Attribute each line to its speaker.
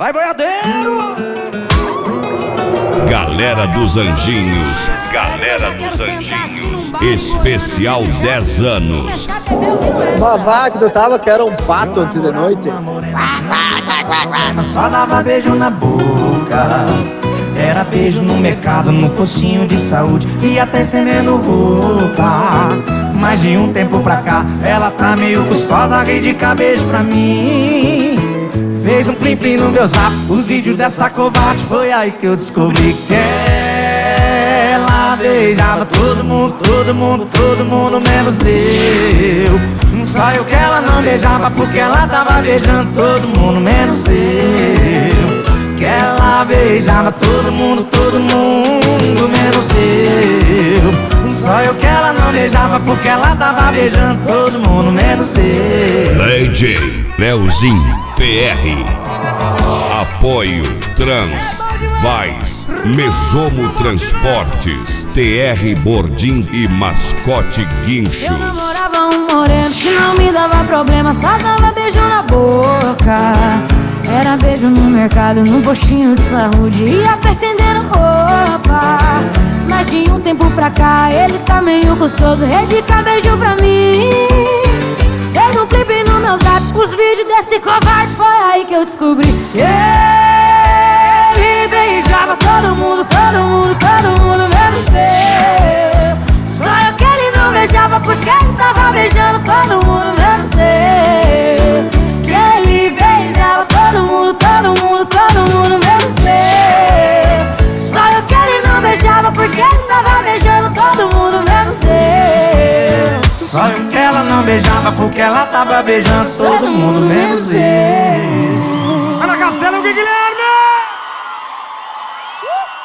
Speaker 1: Vai, boiadeiro!
Speaker 2: Galera dos Anjinhos, Galera dos Anjinhos, especial 10 anos.
Speaker 3: Uma vaca que eu tava que era um pato ontem de noite.
Speaker 1: Só dava beijo na boca. Era beijo no mercado, no postinho de saúde e até estendendo roupa. Mas de um tempo pra cá, ela tá meio gostosa, rei de beijo pra mim. Fez um plim-plim no meu zap, os vídeos dessa covarde. Foi aí que eu descobri que ela beijava todo mundo, todo mundo, todo mundo, menos eu. Só eu que ela não beijava, porque ela tava beijando todo mundo, menos eu. Que ela beijava todo mundo, menos eu. Só eu que ela não beijava, porque ela tava beijando todo mundo, menos eu.
Speaker 2: DJ Leozinho PR. Apoio Trans, Vais, Mesomo Transportes, TR Bordim e Mascote Guinchos.
Speaker 4: Eu namorava um moreno que não me dava problema, só dava beijo na boca. Era beijo no mercado, no postinho de saúde e até estendendo roupa. Mas de um tempo pra cá, ele tá meio gostoso, dedica beijo pra mim. Fez um clipe no meu zap, os vídeos desse covarde. Foi aí que eu descobri que ele beijava todo mundo, todo mundo, todo mundo, menos eu. Só eu que ele não beijava, porque ele tava beijando todo mundo, menos eu. Que ele beijava todo mundo, todo mundo, todo mundo, menos eu. Só eu que ele não beijava, porque ele tava beijando todo mundo, menos eu.
Speaker 1: Só eu que ela não beijava, porque ela tava beijando todo mundo, menos eu. Ana Castelo, Guilherme!